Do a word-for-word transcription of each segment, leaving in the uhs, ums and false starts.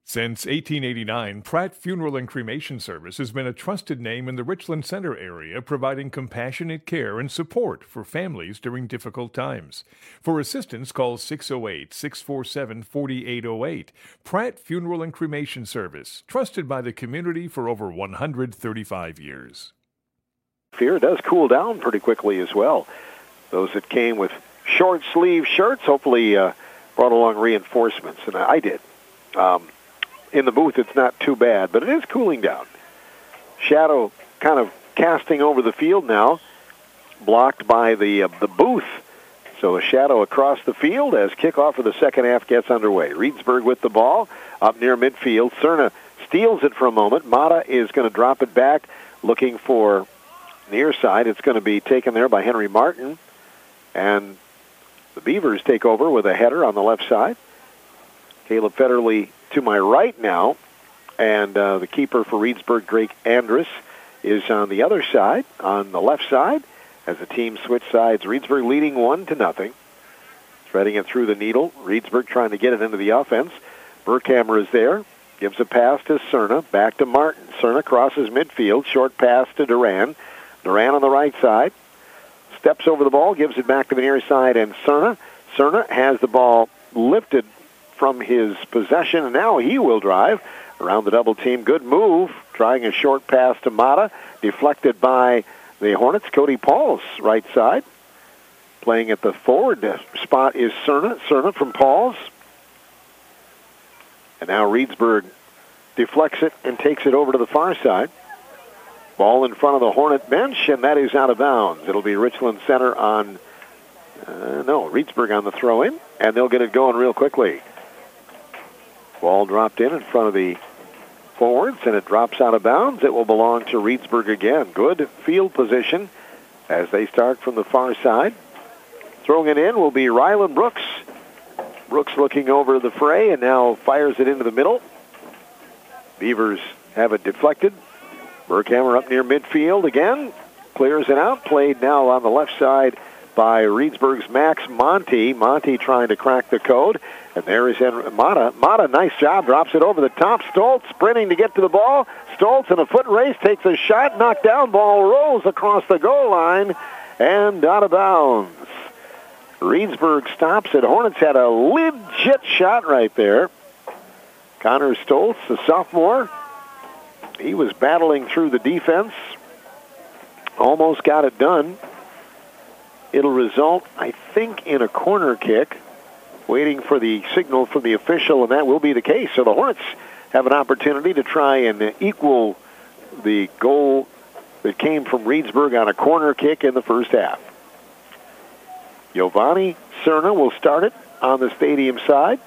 Since eighteen eighty-nine, Pratt Funeral and Cremation Service has been a trusted name in the Richland Center area, providing compassionate care and support for families during difficult times. For assistance, call six oh eight, six four seven, four eight oh eight. Pratt Funeral and Cremation Service, trusted by the community for over one hundred thirty-five years. Fear does cool down pretty quickly as well. Those that came with short sleeve shirts hopefully uh, brought along reinforcements, and I did. Um, in the booth, it's not too bad, but it is cooling down. Shadow kind of casting over the field now, blocked by the uh, the booth. So a shadow across the field as kickoff of the second half gets underway. Reedsburg with the ball up near midfield. Cerna steals it for a moment. Mata is going to drop it back, looking for near side. It's going to be taken there by Henry Martin. And the Beavers take over with a header on the left side. Caleb Federley to my right now. And uh, the keeper for Reedsburg, Drake Andrus, is on the other side, on the left side, as the team switch sides. Reedsburg leading one to nothing. Threading it through the needle. Reedsburg trying to get it into the offense. Burkhammer is there. Gives a pass to Cerna. Back to Martin. Cerna crosses midfield. Short pass to Duran. Duran on the right side. Steps over the ball. Gives it back to the near side. And Cerna. Cerna has the ball lifted from his possession. And now he will drive around the double team. Good move. Trying a short pass to Mata. Deflected by the Hornets. Cody Pauls, right side. Playing at the forward spot is Cerna. Cerna from Pauls. And now Reedsburg deflects it and takes it over to the far side. Ball in front of the Hornet bench, and that is out of bounds. It'll be Richland Center on, uh, no, Reedsburg on the throw-in, and they'll get it going real quickly. Ball dropped in in front of the forwards, and it drops out of bounds. It will belong to Reedsburg again. Good field position as they start from the far side. Throwing it in will be Rylan Brooks. Brooks looking over the fray and now fires it into the middle. Beavers have it deflected. Burkhammer up near midfield again. Clears it out. Played now on the left side by Reedsburg's Max Monty. Monty trying to crack the code. And there is Henry Mata. Mata, nice job. Drops it over the top. Stoltz sprinting to get to the ball. Stoltz in a foot race takes a shot. Knocked down. Ball rolls across the goal line and out of bounds. Reedsburg stops it. Hornets had a legit shot right there. Connor Stoltz, the sophomore, he was battling through the defense. Almost got it done. It'll result, I think, in a corner kick. Waiting for the signal from the official, and that will be the case. So the Hornets have an opportunity to try and equal the goal that came from Reedsburg on a corner kick in the first half. Giovanni Cerna will start it on the stadium side.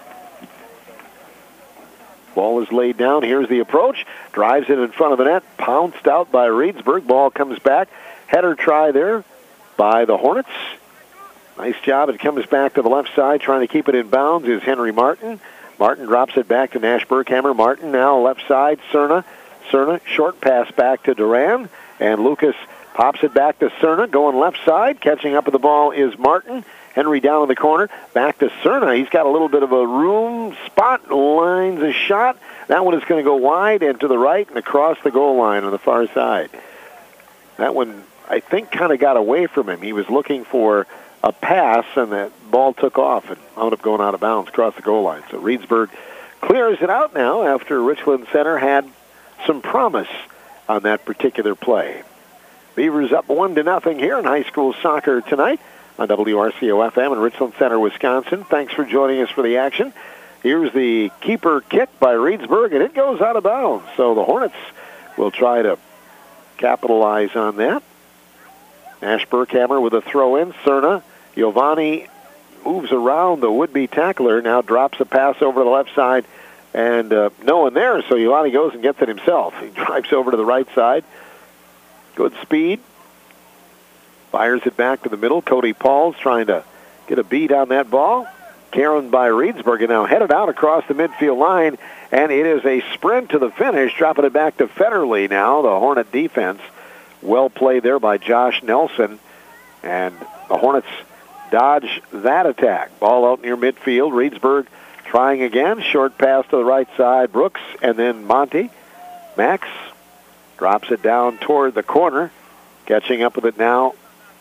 Ball is laid down. Here's the approach. Drives it in front of the net. Pounced out by Reedsburg. Ball comes back. Header try there by the Hornets. Nice job. It comes back to the left side. Trying to keep it in bounds is Henry Martin. Martin drops it back to Nash Burkhammer. Martin now left side. Cerna. Cerna. Short pass back to Duran. And Lucas pops it back to Cerna, going left side. Catching up with the ball is Martin. Henry down in the corner. Back to Cerna. He's got a little bit of a room spot. Lines a shot. That one is going to go wide and to the right and across the goal line on the far side. That one, I think, kind of got away from him. He was looking for a pass, and that ball took off and wound up going out of bounds across the goal line. So Reedsburg clears it out now after Richland Center had some promise on that particular play. Beavers up one to nothing here in high school soccer tonight on W R C O F M in Richland Center, Wisconsin. Thanks for joining us for the action. Here's the keeper kick by Reedsburg, and it goes out of bounds. So the Hornets will try to capitalize on that. Nash Burkhammer with a throw-in. Cerna. Giovanni moves around the would-be tackler, now drops a pass over to the left side, and uh, no one there, so Giovanni goes and gets it himself. He drives over to the right side. Good speed. Fires it back to the middle. Cody Pauls trying to get a beat on that ball. Karen by Reedsburg, and now headed out across the midfield line, and it is a sprint to the finish, dropping it back to Federley now, the Hornet defense. Well played there by Josh Nelson, and the Hornets dodge that attack. Ball out near midfield. Reedsburg trying again. Short pass to the right side. Brooks and then Monty. Max drops it down toward the corner. Catching up with it now.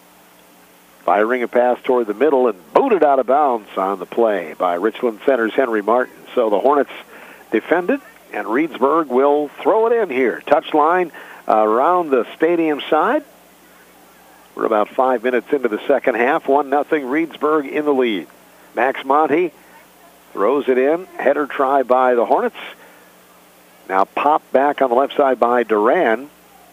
Firing a pass toward the middle and booted out of bounds on the play by Richland Center's Henry Martin. So the Hornets defended, and Reedsburg will throw it in here. Touchline uh, around the stadium side. We're about five minutes into the second half. one nothing Reedsburg in the lead. Max Monty throws it in. Header try by the Hornets. Now popped back on the left side by Duran.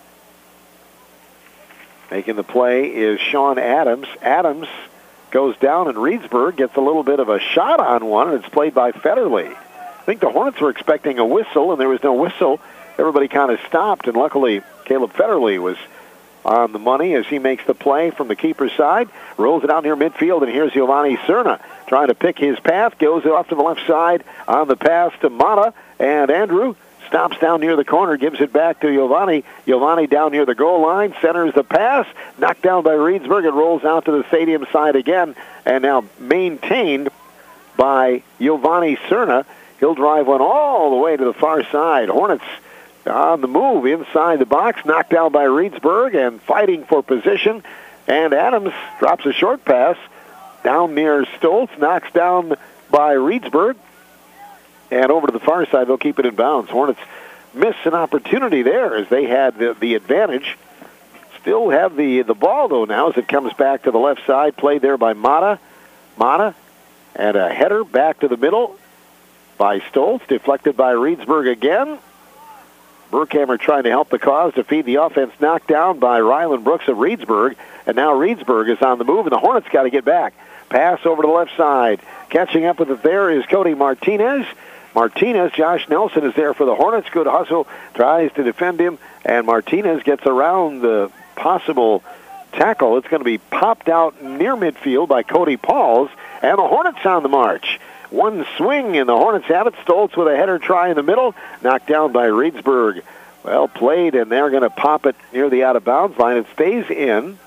Making the play is Sean Adams. Adams goes down, and Reedsburg gets a little bit of a shot on one, and it's played by Federle. I think the Hornets were expecting a whistle, and there was no whistle. Everybody kind of stopped, and luckily Caleb Federle was on the money as he makes the play from the keeper's side. Rolls it out near midfield, and here's Giovanni Cerna trying to pick his path. Goes off to the left side on the pass to Mata, and Andrew stops down near the corner, gives it back to Giovanni. Giovanni down near the goal line, centers the pass, knocked down by Reedsburg. It rolls out to the stadium side again, and now maintained by Giovanni Cerna. He'll drive one all the way to the far side. Hornets on the move inside the box, knocked down by Reedsburg and fighting for position. And Adams drops a short pass down near Stoltz, knocks down by Reedsburg. And over to the far side, they'll keep it in bounds. Hornets miss an opportunity there as they had the, the advantage. Still have the, the ball, though, now as it comes back to the left side. Played there by Mata. Mata and a header back to the middle by Stoltz. Deflected by Reedsburg again. Burkhammer trying to help the cause to feed the offense. Knocked down by Ryland Brooks of Reedsburg. And now Reedsburg is on the move, and the Hornets got to get back. Pass over to the left side. Catching up with it there is Cody Martinez. Martinez, Josh Nelson is there for the Hornets. Good hustle, tries to defend him, and Martinez gets around the possible tackle. It's going to be popped out near midfield by Cody Pauls, and the Hornets on the march. One swing, and the Hornets have it. Stoltz with a header try in the middle, knocked down by Reedsburg. Well played, and they're going to pop it near the out-of-bounds line. It stays in.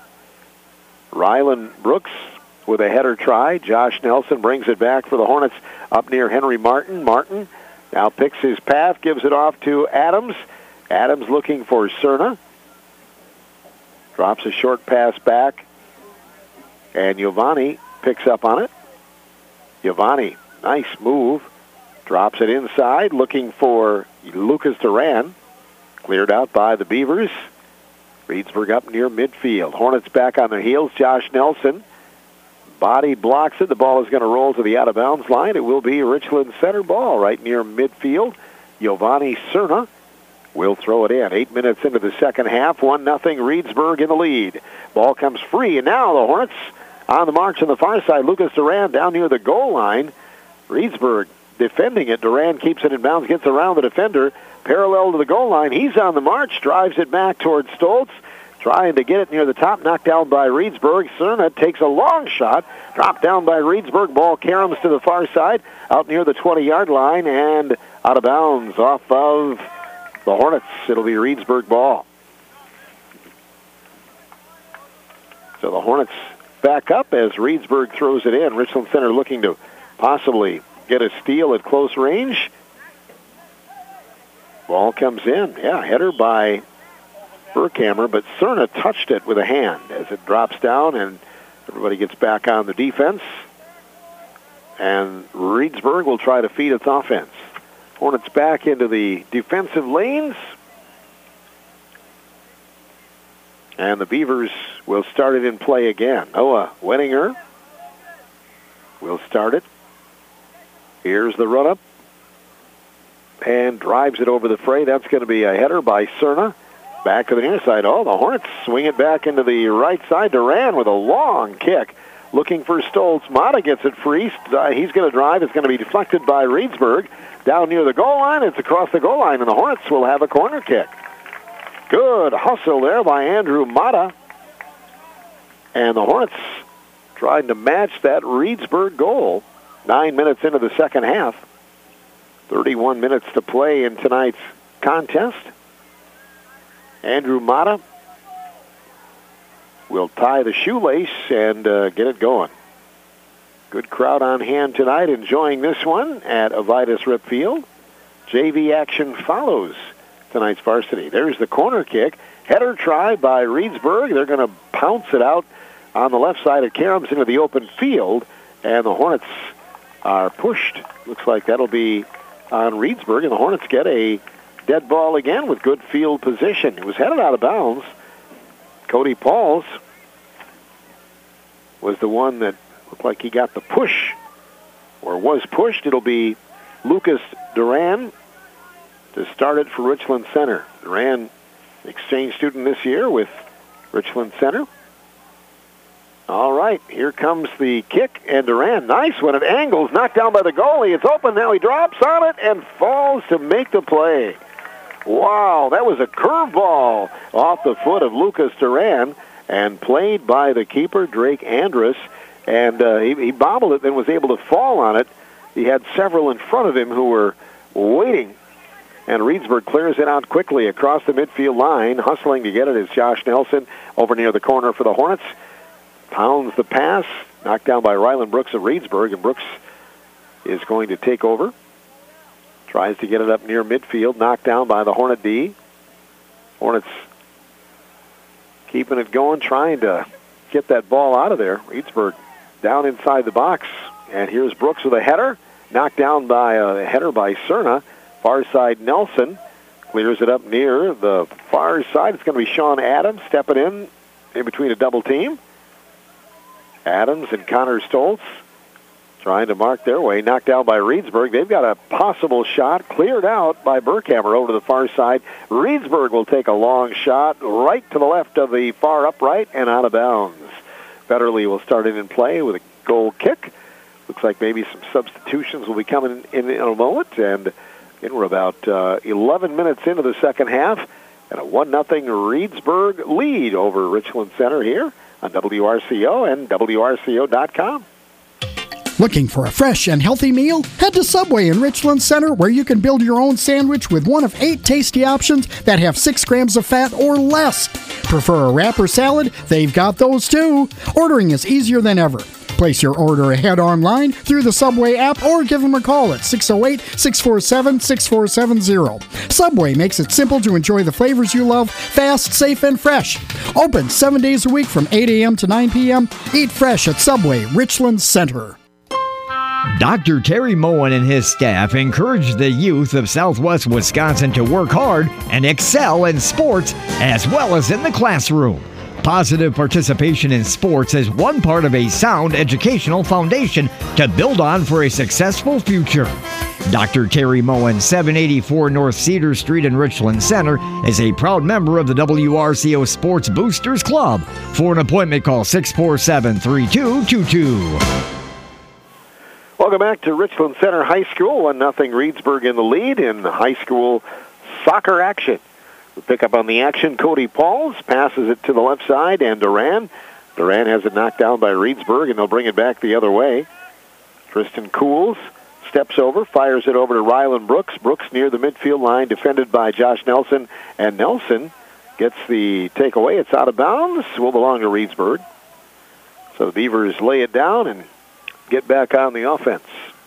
Ryland Brooks with a header try. Josh Nelson brings it back for the Hornets up near Henry Martin. Martin now picks his path, gives it off to Adams. Adams looking for Cerna. Drops a short pass back, and Giovanni picks up on it. Giovanni, nice move. Drops it inside, looking for Lucas Duran. Cleared out by the Beavers. Reedsburg up near midfield. Hornets back on their heels. Josh Nelson. Body blocks it. The ball is going to roll to the out-of-bounds line. It will be Richland Center ball right near midfield. Giovanni Cerna will throw it in. Eight minutes into the second half. one nothing Reedsburg in the lead. Ball comes free, and now the Hornets on the march on the far side. Lucas Duran down near the goal line. Reedsburg defending it. Duran keeps it in bounds, gets around the defender, parallel to the goal line. He's on the march, drives it back towards Stoltz. Trying to get it near the top, knocked down by Reedsburg. Cerna takes a long shot, dropped down by Reedsburg. Ball caroms to the far side, out near the twenty-yard line, and out of bounds off of the Hornets. It'll be Reedsburg ball. So the Hornets back up as Reedsburg throws it in. Richland Center looking to possibly get a steal at close range. Ball comes in. Yeah, header by Burkhammer, but Cerna touched it with a hand as it drops down, and everybody gets back on the defense. And Reedsburg will try to feed its offense. Hornets back into the defensive lanes. And the Beavers will start it in play again. Noah Wenninger will start it. Here's the run-up. And drives it over the fray. That's going to be a header by Cerna. Back to the near side. Oh, the Hornets swing it back into the right side. Duran with a long kick. Looking for Stoltz. Mata gets it free. Uh, he's going to drive. It's going to be deflected by Reedsburg. Down near the goal line. It's across the goal line, and the Hornets will have a corner kick. Good hustle there by Andrew Mata. And the Hornets trying to match that Reedsburg goal. Nine minutes into the second half. thirty-one minutes to play in tonight's contest. Andrew Mata will tie the shoelace and uh, get it going. Good crowd on hand tonight enjoying this one at Avitus Rip Field. J V action follows tonight's varsity. There's the corner kick. Header try by Reedsburg. They're going to pounce it out on the left side of Karams into the open field, and the Hornets are pushed. Looks like that'll be on Reedsburg, and the Hornets get a dead ball again with good field position. It was headed out of bounds. Cody Pauls was the one that looked like he got the push, or was pushed. It'll be Lucas Duran to start it for Richland Center. Duran, exchange student this year with Richland Center. All right, here comes the kick, and Duran, nice when it angles, knocked down by the goalie. It's open now. He drops on it and falls to make the play. Wow, that was a curveball off the foot of Lucas Duran and played by the keeper, Drake Andrus. And uh, he, he bobbled it, then was able to fall on it. He had several in front of him who were waiting. And Reedsburg clears it out quickly across the midfield line. Hustling to get it is Josh Nelson over near the corner for the Hornets. Pounds the pass, knocked down by Ryland Brooks of Reedsburg, and Brooks is going to take over. Tries to get it up near midfield, knocked down by the Hornet D. Hornets keeping it going, trying to get that ball out of there. Reedsburg down inside the box, and here's Brooks with a header, knocked down by a header by Cerna. Far side Nelson clears it up near the far side. It's going to be Sean Adams stepping in in between a double team. Adams and Connor Stoltz trying to mark their way, knocked down by Reedsburg. They've got a possible shot cleared out by Burkhammer over to the far side. Reedsburg will take a long shot right to the left of the far upright and out of bounds. Federley will start it in play with a goal kick. Looks like maybe some substitutions will be coming in in a moment. And again, we're about uh, eleven minutes into the second half, and a one nothing Reedsburg lead over Richland Center here on W R C O and W R C O dot com. Looking for a fresh and healthy meal? Head to Subway in Richland Center, where you can build your own sandwich with one of eight tasty options that have six grams of fat or less. Prefer a wrap or salad? They've got those too. Ordering is easier than ever. Place your order ahead online through the Subway app or give them a call at six oh eight, six four seven, six four seven zero. Subway makes it simple to enjoy the flavors you love, fast, safe, and fresh. Open seven days a week from eight a.m. to nine p.m. Eat fresh at Subway, Richland Center. Doctor Terry Moen and his staff encourage the youth of Southwest Wisconsin to work hard and excel in sports as well as in the classroom. Positive participation in sports is one part of a sound educational foundation to build on for a successful future. Doctor Terry Moen, seven eighty-four North Cedar Street in Richland Center, is a proud member of the W R C O Sports Boosters Club. For an appointment, call six four seven, three two two two. Welcome back to Richland Center High School. one nothing Reedsburg in the lead in high school soccer action. We pick up on the action. Cody Pauls passes it to the left side, and Duran. Duran has it knocked down by Reedsburg, and they'll bring it back the other way. Tristan Cools steps over, fires it over to Ryland Brooks. Brooks near the midfield line, defended by Josh Nelson, and Nelson gets the takeaway. It's out of bounds. Will belong to Reedsburg. So the Beavers lay it down and get back on the offense.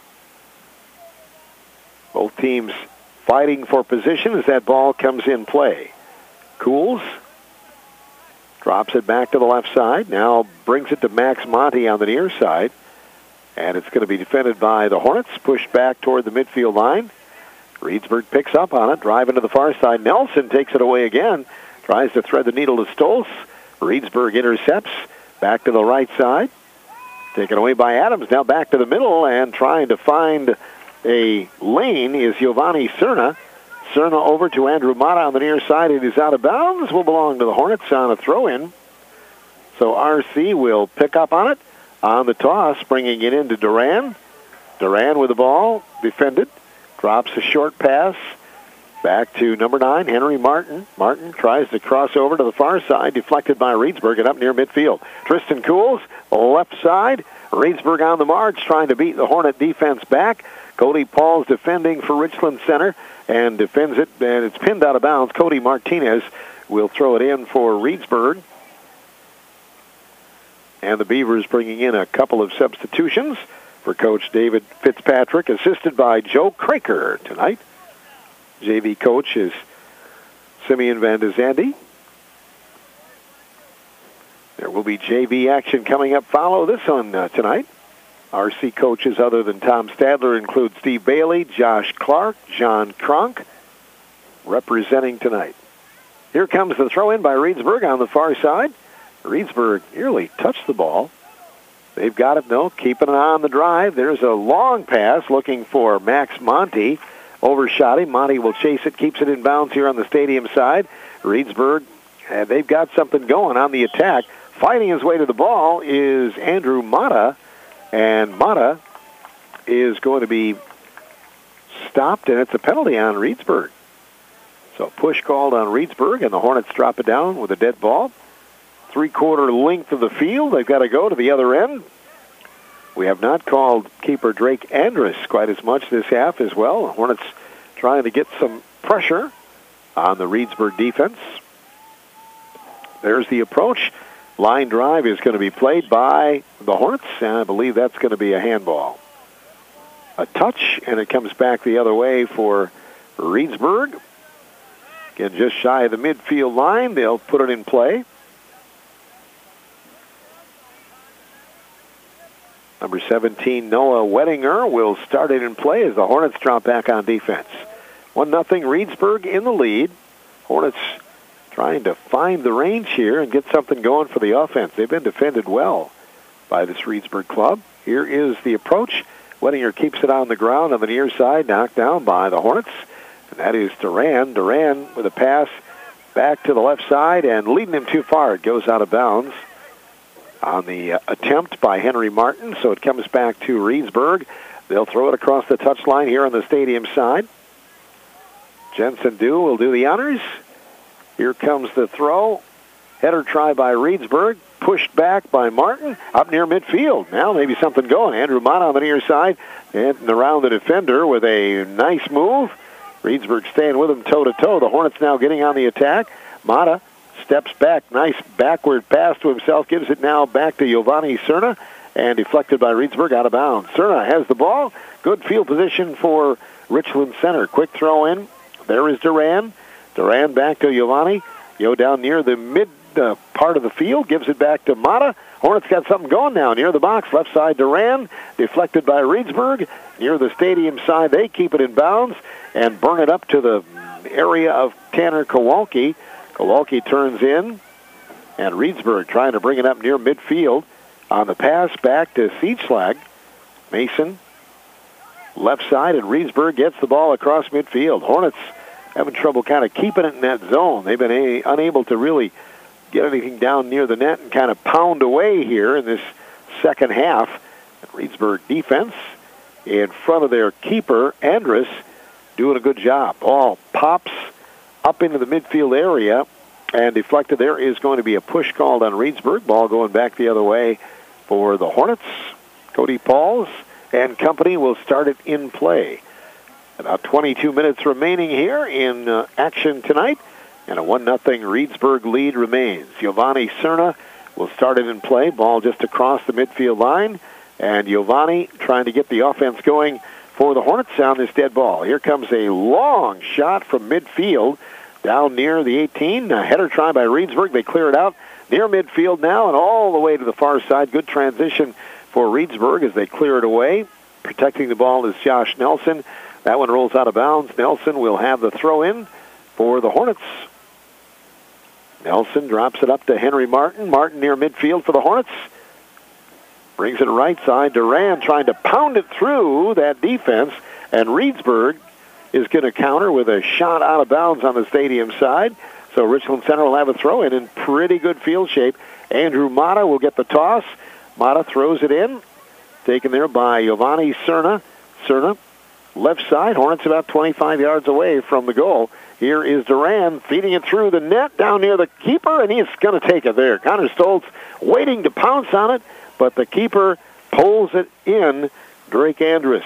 Both teams fighting for position as that ball comes in play. Cools drops it back to the left side. Now brings it to Max Monty on the near side. And it's going to be defended by the Hornets, pushed back toward the midfield line. Reedsburg picks up on it, driving to the far side. Nelson takes it away again, tries to thread the needle to Stoltz. Reedsburg intercepts, back to the right side. Taken away by Adams, now back to the middle, and trying to find a lane is Giovanni Cerna. Cerna over to Andrew Mata on the near side. It is out of bounds. Will belong to the Hornets on a throw-in. So R C will pick up on it on the toss, bringing it into Duran. Duran with the ball, defended. Drops a short pass. Back to number nine, Henry Martin. Martin tries to cross over to the far side, deflected by Reedsburg and up near midfield. Tristan Cools, left side. Reedsburg on the march, trying to beat the Hornet defense back. Cody Pauls defending for Richland Center and defends it, and it's pinned out of bounds. Cody Martinez will throw it in for Reedsburg. And the Beavers bringing in a couple of substitutions for Coach David Fitzpatrick, assisted by Joe Kraker tonight. J V coach is Simeon Van de Zande. There will be J V action coming up. Follow this one uh, tonight. R C coaches other than Tom Stadler include Steve Bailey, Josh Clark, John Kronk, representing tonight. Here comes the throw in by Reedsburg on the far side. Reedsburg nearly touched the ball. They've got it, though, keeping it on the drive. There's a long pass looking for Max Monty. Overshot him. Monty will chase it, keeps it in bounds here on the stadium side. Reedsburg, and they've got something going on the attack. Fighting his way to the ball is Andrew Mata, and Mata is going to be stopped, and it's a penalty on Reedsburg. So push called on Reedsburg, and the Hornets drop it down with a dead ball. Three-quarter length of the field. They've got to go to the other end. We have not called keeper Drake Andrus quite as much this half as well. The Hornets trying to get some pressure on the Reedsburg defense. There's the approach. Line drive is going to be played by the Hornets, and I believe that's going to be a handball. A touch, and it comes back the other way for Reedsburg. Again, just shy of the midfield line. They'll put it in play. Number seventeen, Noah Wettinger, will start it in play as the Hornets drop back on defense. one nothing Reedsburg in the lead. Hornets trying to find the range here and get something going for the offense. They've been defended well by this Reedsburg club. Here is the approach. Wettinger keeps it on the ground on the near side, knocked down by the Hornets. And that is Duran. Duran with a pass back to the left side and leading him too far. It goes out of bounds on the uh, attempt by Henry Martin, so it comes back to Reedsburg. They'll throw it across the touchline here on the stadium side. Jensen Dew will do the honors. Here comes the throw. Header try by Reedsburg, pushed back by Martin, up near midfield. Now maybe something going. Andrew Mata on the near side, and around the defender with a nice move. Reedsburg staying with him toe-to-toe. The Hornets now getting on the attack. Mata steps back, nice backward pass to himself, gives it now back to Giovanni Cerna, and deflected by Reedsburg out of bounds. Cerna has the ball. Good field position for Richland Center. Quick throw in. There is Duran. Duran back to Giovanni. Yo down near the mid uh, part of the field, gives it back to Mata. Hornets got something going now near the box. Left side Duran, deflected by Reedsburg. Near the stadium side, they keep it in bounds and burn it up to the area of Tanner Kowalski. Kowalski turns in, and Reedsburg trying to bring it up near midfield on the pass back to Siegschlag. Mason, left side, and Reedsburg gets the ball across midfield. Hornets having trouble kind of keeping it in that zone. They've been a, unable to really get anything down near the net and kind of pound away here in this second half. And Reedsburg defense in front of their keeper, Andrus, doing a good job. Ball pops up into the midfield area and deflected. There is going to be a push called on Reedsburg. Ball going back the other way for the Hornets. Cody Pauls and company will start it in play. About twenty-two minutes remaining here in uh, action tonight, and a one nothing Reedsburg lead remains. Giovanni Cerna will start it in play. Ball just across the midfield line, and Giovanni trying to get the offense going for the Hornets on this dead ball. Here comes a long shot from midfield down near the eighteen. A header try by Reedsburg. They clear it out near midfield now and all the way to the far side. Good transition for Reedsburg as they clear it away. Protecting the ball is Josh Nelson. That one rolls out of bounds. Nelson will have the throw in for the Hornets. Nelson drops it up to Henry Martin. Martin near midfield for the Hornets. Brings it right side. Duran trying to pound it through that defense. And Reedsburg is going to counter with a shot out of bounds on the stadium side. So Richland Center will have a throw in in pretty good field shape. Andrew Mata will get the toss. Mata throws it in. Taken there by Giovanni Cerna. Cerna, left side. Hornets about twenty-five yards away from the goal. Here is Duran feeding it through the net down near the keeper, and he's going to take it there. Connor Stoltz waiting to pounce on it, but the keeper pulls it in, Drake Andrus.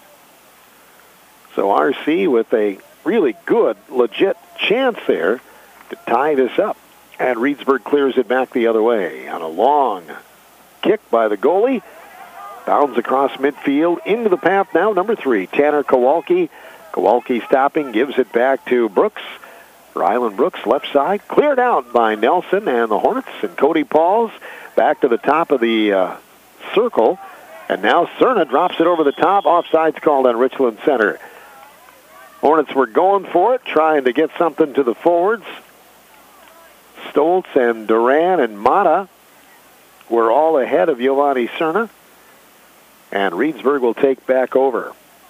So R C with a really good, legit chance there to tie this up. And Reedsburg clears it back the other way on a long kick by the goalie. Bounds across midfield into the path now, number three, Tanner Kowalski. Kowalski stopping, gives it back to Brooks. Ryland Brooks, left side, cleared out by Nelson and the Hornets. And Cody Pauls back to the top of the uh, circle. And now Cerna drops it over the top. Offside's called on Richland Center. Hornets were going for it, trying to get something to the forwards. Stoltz and Duran and Mata were all ahead of Giovanni Cerna. And Reedsburg will take back over.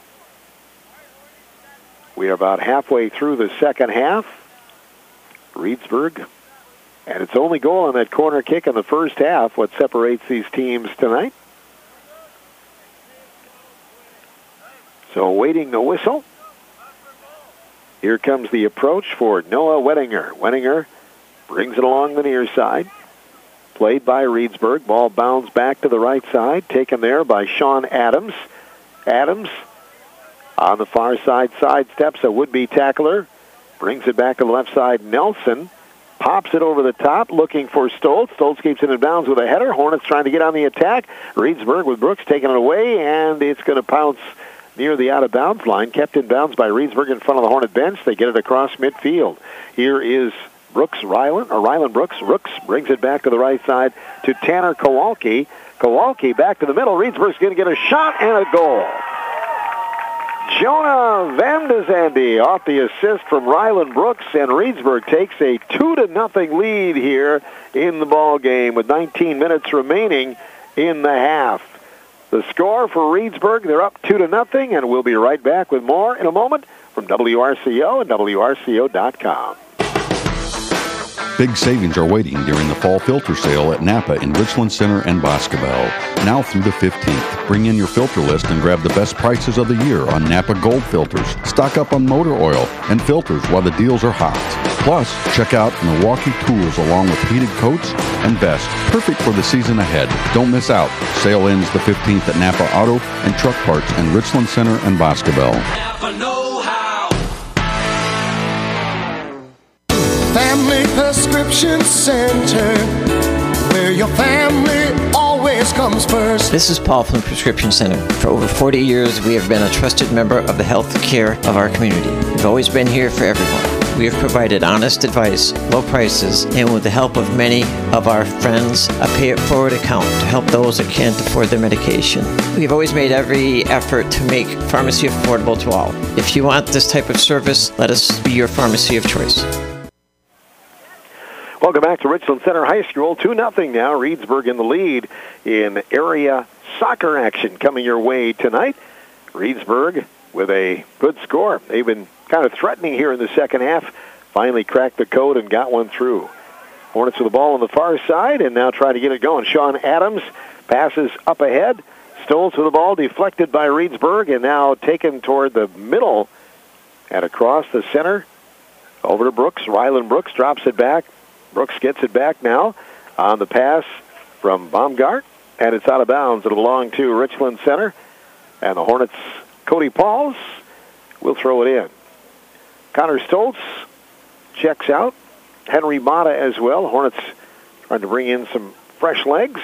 We are about halfway through the second half. Reedsburg, and its only goal on that corner kick in the first half, what separates these teams tonight. So waiting the whistle. Here comes the approach for Noah Wettinger. Wettinger brings it along the near side. Played by Reedsburg. Ball bounds back to the right side. Taken there by Sean Adams. Adams on the far side sidesteps a would-be tackler. Brings it back to the left side. Nelson pops it over the top, looking for Stoltz. Stoltz keeps it in bounds with a header. Hornets trying to get on the attack. Reedsburg with Brooks taking it away, and it's going to pounce near the out-of-bounds line. Kept in bounds by Reedsburg in front of the Hornet bench. They get it across midfield. Here is Brooks Ryland, or Ryland Brooks. Brooks brings it back to the right side to Tanner Kowalski. Kowalski back to the middle. Reedsburg's going to get a shot and a goal. Jonah Van de Zandy off the assist from Ryland Brooks, and Reedsburg takes a two to nothing lead here in the ball game with nineteen minutes remaining in the half. The score for Reedsburg, they're up two to nothing, and we'll be right back with more in a moment from W R C O and W R C O dot com. Big savings are waiting during the fall filter sale at Napa in Richland Center and Boscobel. Now through the fifteenth. Bring in your filter list and grab the best prices of the year on Napa Gold filters. Stock up on motor oil and filters while the deals are hot. Plus, check out Milwaukee tools along with heated coats and vests. Perfect for the season ahead. Don't miss out. Sale ends the fifteenth at Napa Auto and Truck Parts in Richland Center and Boscobel. Napa know-how. Family Prescription Center, where your family always comes first. This is Paul from the Prescription Center. For over forty years, we have been a trusted member of the health care of our community. We've always been here for everyone. We have provided honest advice, low prices, and with the help of many of our friends, a pay-it-forward account to help those that can't afford their medication. We've always made every effort to make pharmacy affordable to all. If you want this type of service, let us be your pharmacy of choice. Welcome back to Richland Center High School. two nothing now. Reedsburg in the lead in area soccer action coming your way tonight. Reedsburg with a good score. They've been kind of threatening here in the second half. Finally cracked the code and got one through. Hornets with the ball on the far side and now trying to get it going. Sean Adams passes up ahead. Stoltz with the ball deflected by Reedsburg and now taken toward the middle and across the center. Over to Brooks. Ryland Brooks drops it back. Brooks gets it back now on the pass from Baumgart, and it's out of bounds. It'll belong to Richland Center, and the Hornets' Cody Pauls will throw it in. Connor Stoltz checks out. Henry Mata as well. Hornets trying to bring in some fresh legs.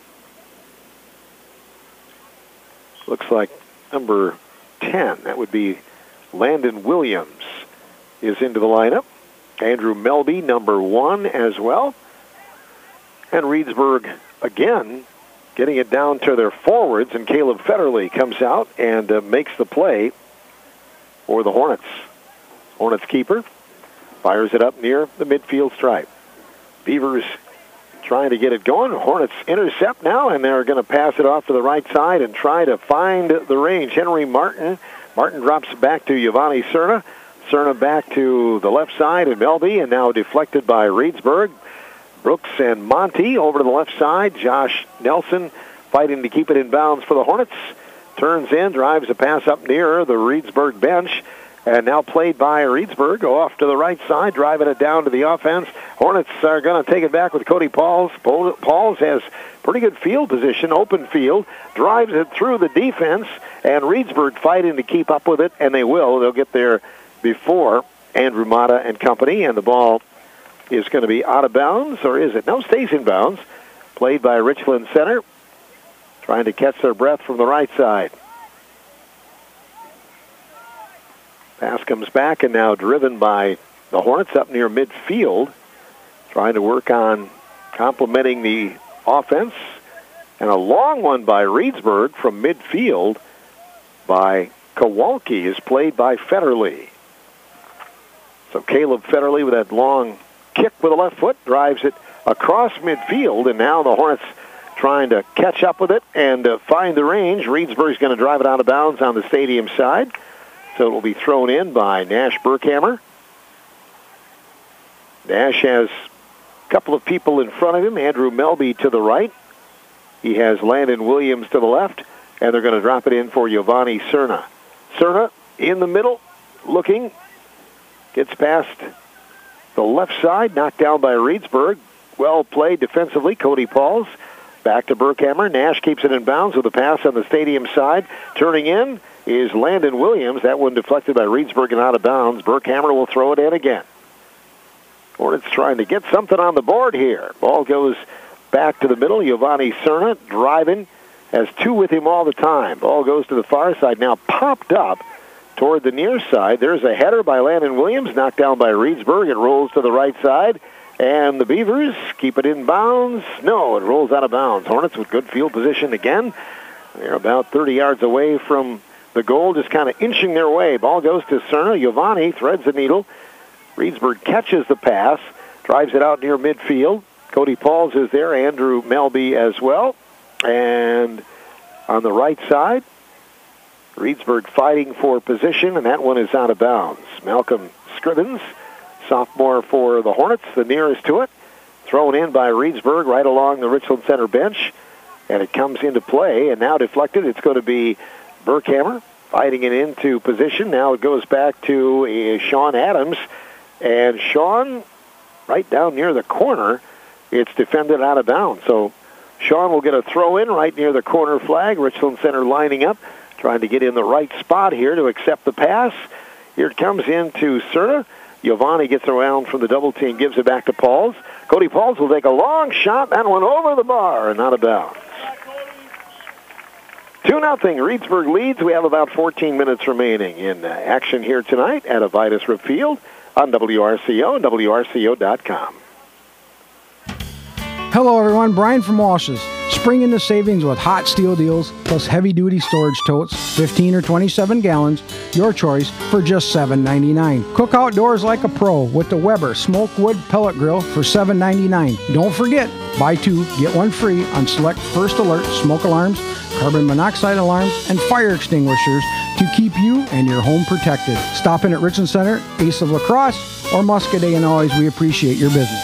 Looks like number ten, that would be Landon Williams, is into the lineup. Andrew Melby, number one as well. And Reedsburg, again, getting it down to their forwards, and Caleb Federley comes out and uh, makes the play for the Hornets. Hornets keeper fires it up near the midfield stripe. Beavers trying to get it going. Hornets intercept now, and they're going to pass it off to the right side and try to find the range. Henry Martin. Martin drops back to Giovanni Cerna. Cerna back to the left side, and Melby, and now deflected by Reedsburg. Brooks and Monty over to the left side. Josh Nelson fighting to keep it in bounds for the Hornets. Turns in, drives a pass up near the Reedsburg bench, and now played by Reedsburg. Off to the right side, driving it down to the offense. Hornets are going to take it back with Cody Pauls. Pauls has pretty good field position, open field, drives it through the defense, and Reedsburg fighting to keep up with it, and they will. They'll get there before Andrew Mata and company, and the ball is going to be out of bounds, or is it? No, stays in bounds. Played by Richland Center, trying to catch their breath from the right side. Pass comes back and now driven by the Hornets up near midfield, trying to work on complementing the offense. And a long one by Reedsburg from midfield by Kowalski is played by Federle. So Caleb Federle with that long kick with the left foot drives it across midfield, and now the Hornets trying to catch up with it and uh, find the range. Reedsburg's going to drive it out of bounds on the stadium side. So it will be thrown in by Nash Burkhammer. Nash has a couple of people in front of him. Andrew Melby to the right. He has Landon Williams to the left. And they're going to drop it in for Giovanni Cerna. Cerna in the middle, looking. Gets past the left side, knocked down by Reedsburg. Well played defensively, Cody Pauls. Back to Burkhammer. Nash keeps it in bounds with a pass on the stadium side. Turning in is Landon Williams. That one deflected by Reedsburg and out of bounds. Burkhammer will throw it in again. Hornets trying to get something on the board here. Ball goes back to the middle. Giovanni Cerna driving. Has two with him all the time. Ball goes to the far side. Now popped up toward the near side. There's a header by Landon Williams. Knocked down by Reedsburg. It rolls to the right side. And the Beavers keep it in bounds. No, it rolls out of bounds. Hornets with good field position again. They're about thirty yards away from the goal, just kind of inching their way. Ball goes to Cerna. Giovanni threads the needle. Reedsburg catches the pass. Drives it out near midfield. Cody Pauls is there. Andrew Melby as well. And on the right side, Reedsburg fighting for position, and that one is out of bounds. Malcolm Scrivens, sophomore for the Hornets, the nearest to it. Thrown in by Reedsburg right along the Richland Center bench, and it comes into play, and now deflected. It's going to be Burkhammer fighting it into position. Now it goes back to uh, Sean Adams, and Sean, right down near the corner, it's defended out of bounds. So Sean will get a throw in right near the corner flag. Richland Center lining up, trying to get in the right spot here to accept the pass. Here it comes into Cerna. Giovanni gets around from the double team, gives it back to Pauls. Cody Pauls will take a long shot. That one over the bar and out of bounds. two nothing. Reedsburg leads. We have about fourteen minutes remaining in uh, action here tonight at Avitus Rip Field on W R C O and W R C O dot com. Hello everyone, Brian from Walsh's. Spring into savings with hot steel deals plus heavy-duty storage totes, fifteen or twenty-seven gallons, your choice, for just seven ninety-nine. Cook outdoors like a pro with the Weber Smoke Wood Pellet Grill for seven ninety-nine. Don't forget, buy two, get one free on select First Alert smoke alarms, carbon monoxide alarms, and fire extinguishers to keep you and your home protected. Stop in at Richland Center, Ace of La Crosse, or Muscadet, and always we appreciate your business.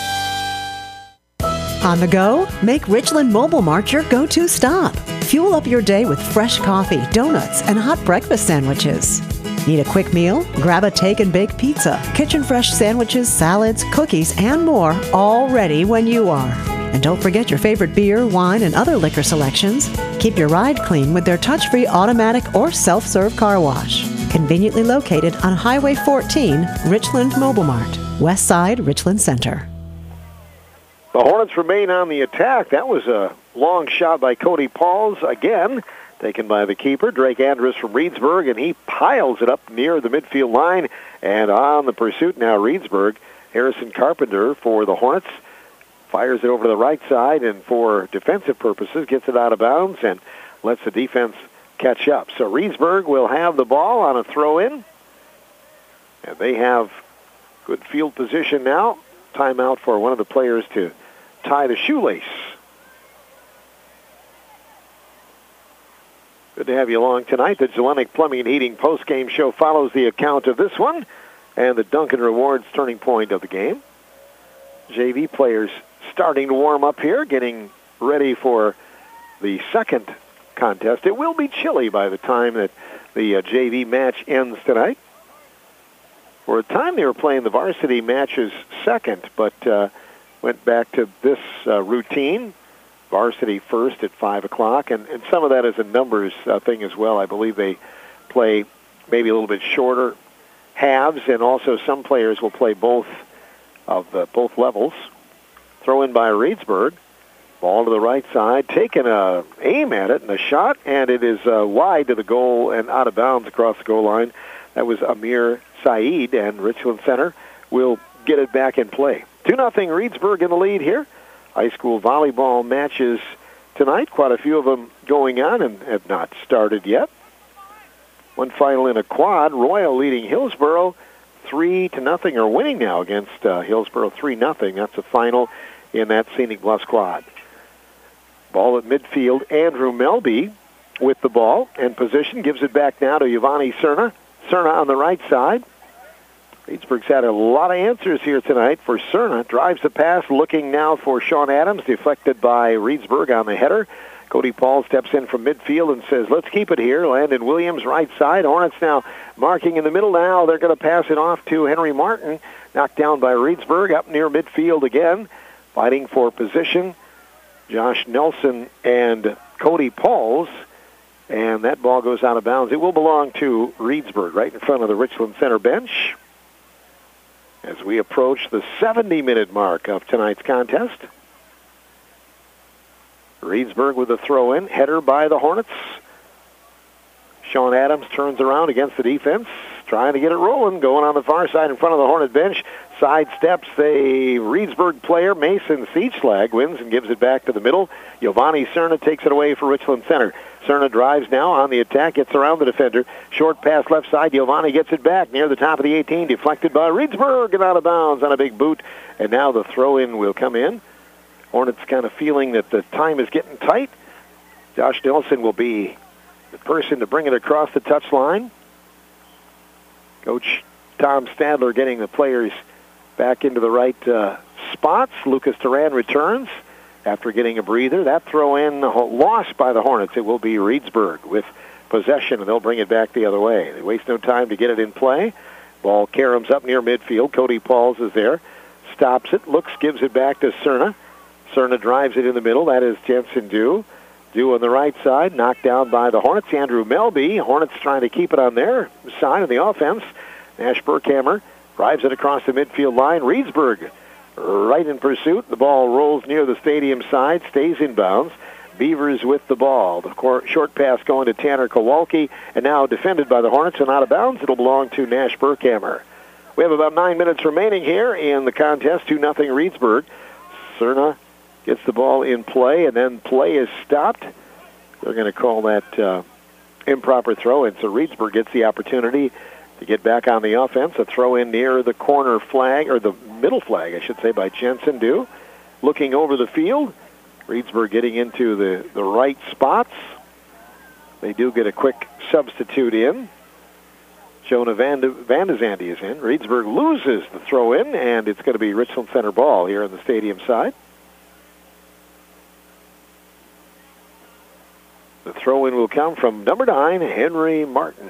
On the go? Make Richland Mobile Mart your go-to stop. Fuel up your day with fresh coffee, donuts, and hot breakfast sandwiches. Need a quick meal? Grab a take and bake pizza, kitchen fresh sandwiches, salads, cookies, and more, all ready when you are. And don't forget your favorite beer, wine, and other liquor selections. Keep your ride clean with their touch-free automatic or self-serve car wash. Conveniently located on Highway fourteen, Richland Mobile Mart, West Side, Richland Center. The Hornets remain on the attack. That was a long shot by Cody Pauls again, taken by the keeper, Drake Andrus from Reedsburg, and he piles it up near the midfield line. And on the pursuit now, Reedsburg, Harrison Carpenter for the Hornets, fires it over to the right side, and for defensive purposes, gets it out of bounds and lets the defense catch up. So Reedsburg will have the ball on a throw-in, and they have good field position now. Timeout for one of the players to tie the shoelace. Good to have you along tonight. The Gellenic Plumbing and Heating post-game show follows the account of this one and the Duncan Rewards turning point of the game. J V players starting to warm up here, getting ready for the second contest. It will be chilly by the time that the uh, J V match ends tonight. For a time they were playing the varsity matches second, but uh, went back to this uh, routine, varsity first at five o'clock, and, and some of that is a numbers uh, thing as well. I believe they play maybe a little bit shorter halves, and also some players will play both of the, both levels. Throw in by Reedsburg. Ball to the right side, taking a aim at it and a shot, and it is uh, wide to the goal and out of bounds across the goal line. That was Amir Saeed, and Richland Center will get it back in play. two nothing Reedsburg in the lead here. High school volleyball matches tonight, quite a few of them going on and have not started yet. One final in a quad, Royal leading Hillsboro three to nothing, or winning now against uh, Hillsboro three nothing. That's a final in that Scenic Bluffs quad. Ball at midfield, Andrew Melby with the ball and position, gives it back now to Giovanni Cerna. Cerna on the right side. Reedsburg's had a lot of answers here tonight for Cerna. Drives the pass, looking now for Sean Adams, deflected by Reedsburg on the header. Cody Paul steps in from midfield and says, let's keep it here. Landon Williams, right side. Hornets now marking in the middle now. They're going to pass it off to Henry Martin. Knocked down by Reedsburg, up near midfield again. Fighting for position. Josh Nelson and Cody Pauls. And that ball goes out of bounds. It will belong to Reedsburg, right in front of the Richland Center bench, as we approach the seventy-minute mark of tonight's contest. Reedsburg with a throw-in. Header by the Hornets. Sean Adams turns around against the defense, trying to get it rolling, going on the far side in front of the Hornet bench. Side steps a Reedsburg player. Mason Seachlag wins and gives it back to the middle. Giovanni Cerna takes it away for Richland Center. Cerna drives now on the attack, gets around the defender. Short pass left side. Giovanni gets it back near the top of the eighteen, deflected by Reedsburg and out of bounds on a big boot. And now the throw-in will come in. Hornets kind of feeling that the time is getting tight. Josh Nelson will be the person to bring it across the touchline. Coach Tom Stadler getting the players back into the right uh, spots. Lucas Duran returns after getting a breather. That throw-in lost by the Hornets. It will be Reedsburg with possession, and they'll bring it back the other way. They waste no time to get it in play. Ball caroms up near midfield. Cody Pauls is there. Stops it, looks, gives it back to Cerna. Cerna drives it in the middle. That is Jensen Dew. Dew on the right side, knocked down by the Hornets. Andrew Melby. Hornets trying to keep it on their side of the offense. Nash Burkhammer drives it across the midfield line. Reedsburg right in pursuit. The ball rolls near the stadium side, stays in bounds. Beavers with the ball. The short pass going to Tanner Kowalski, and now defended by the Hornets and out of bounds. It'll belong to Nash Burkhammer. We have about nine minutes remaining here in the contest. two nothing Reedsburg. Cerna gets the ball in play, and then play is stopped. They're going to call that uh, improper throw-in, so Reedsburg gets the opportunity to get back on the offense. A throw-in near the corner flag, or the middle flag, I should say, by Jensen Dew. Looking over the field, Reedsburg getting into the, the right spots. They do get a quick substitute in. Jonah Van de, Van de Zandy is in. Reedsburg loses the throw-in, and it's going to be Richland Center ball here on the stadium side. The throw-in will come from number nine, Henry Martin.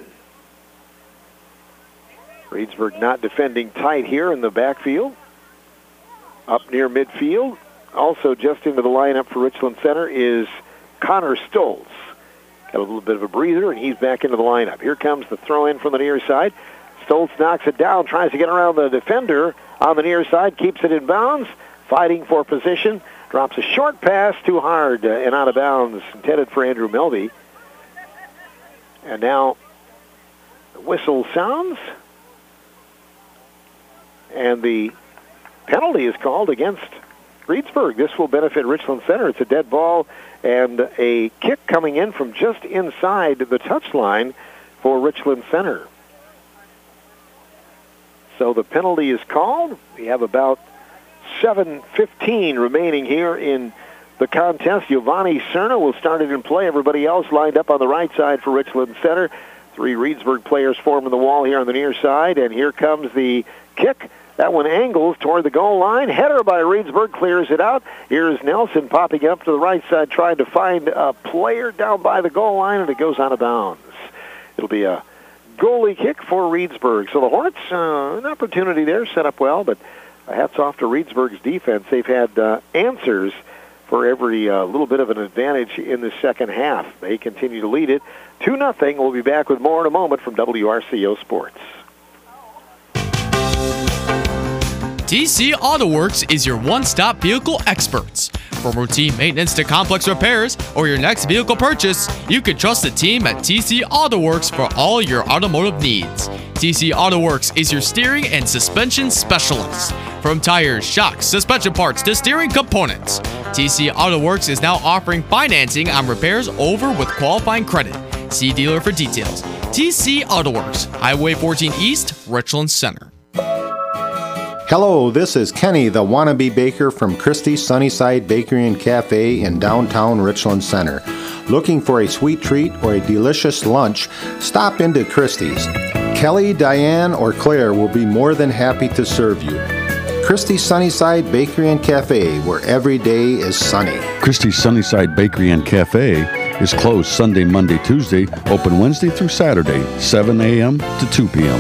Reedsburg not defending tight here in the backfield. Up near midfield, also just into the lineup for Richland Center, is Connor Stoltz. Got a little bit of a breather, and he's back into the lineup. Here comes the throw-in from the near side. Stoltz knocks it down, tries to get around the defender on the near side, keeps it in bounds, fighting for position. Drops a short pass, too hard uh, and out of bounds, intended for Andrew Melby. And now the whistle sounds, and the penalty is called against Reedsburg. This will benefit Richland Center. It's a dead ball and a kick coming in from just inside the touchline for Richland Center. So the penalty is called. We have about seven fifteen remaining here in the contest. Giovanni Cerna will start it in play. Everybody else lined up on the right side for Richland Center. Three Reedsburg players forming the wall here on the near side, and here comes the kick. That one angles toward the goal line. Header by Reedsburg clears it out. Here's Nelson popping up to the right side, trying to find a player down by the goal line, and it goes out of bounds. It'll be a goalie kick for Reedsburg. So the Hornets, uh, an opportunity there, set up well, but hats off to Reedsburg's defense. They've had uh, answers for every uh, little bit of an advantage in the second half. They continue to lead it two nothing. We'll be back with more in a moment from W R C O Sports. T C Auto Works is your one-stop vehicle experts. From routine maintenance to complex repairs or your next vehicle purchase, you can trust the team at T C Auto Works for all your automotive needs. T C Auto Works is your steering and suspension specialist. From tires, shocks, suspension parts to steering components, T C Auto Works is now offering financing on repairs over with qualifying credit. See dealer for details. T C Auto Works, Highway fourteen East, Richland Center. Hello, this is Kenny, the wannabe baker from Christie's Sunnyside Bakery and Cafe in downtown Richland Center. Looking for a sweet treat or a delicious lunch? Stop into Christie's. Kelly, Diane, or Claire will be more than happy to serve you. Christie's Sunnyside Bakery and Cafe, where every day is sunny. Christie's Sunnyside Bakery and Cafe is closed Sunday, Monday, Tuesday, open Wednesday through Saturday, seven a.m. to two p.m.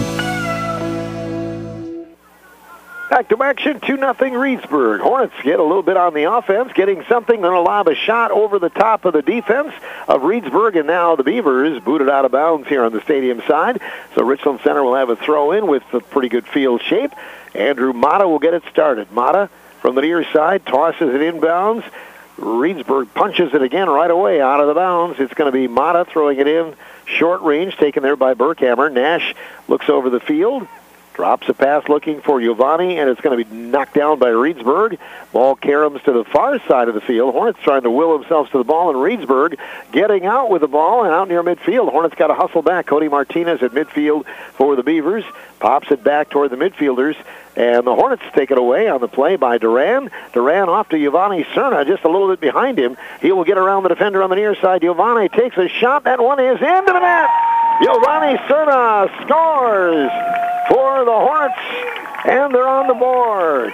Back to action, two nothing Reedsburg. Hornets get a little bit on the offense, getting something, then a lob a shot over the top of the defense of Reedsburg, and now the Beavers booted out of bounds here on the stadium side. So Richland Center will have a throw in with a pretty good field shape. Andrew Mata will get it started. Mata from the near side tosses it inbounds. Reedsburg punches it again right away out of the bounds. It's going to be Mata throwing it in short range, taken there by Burkhammer. Nash looks over the field. Drops a pass looking for Giovanni, and it's going to be knocked down by Reedsburg. Ball caroms to the far side of the field. Hornets trying to will themselves to the ball, and Reedsburg getting out with the ball and out near midfield. Hornets got to hustle back. Cody Martinez at midfield for the Beavers. Pops it back toward the midfielders, and the Hornets take it away on the play by Duran. Duran off to Giovanni Cerna, just a little bit behind him. He will get around the defender on the near side. Giovanni takes a shot. That one is into the net. Giovanni Cerna scores for the Hornets, and they're on the board.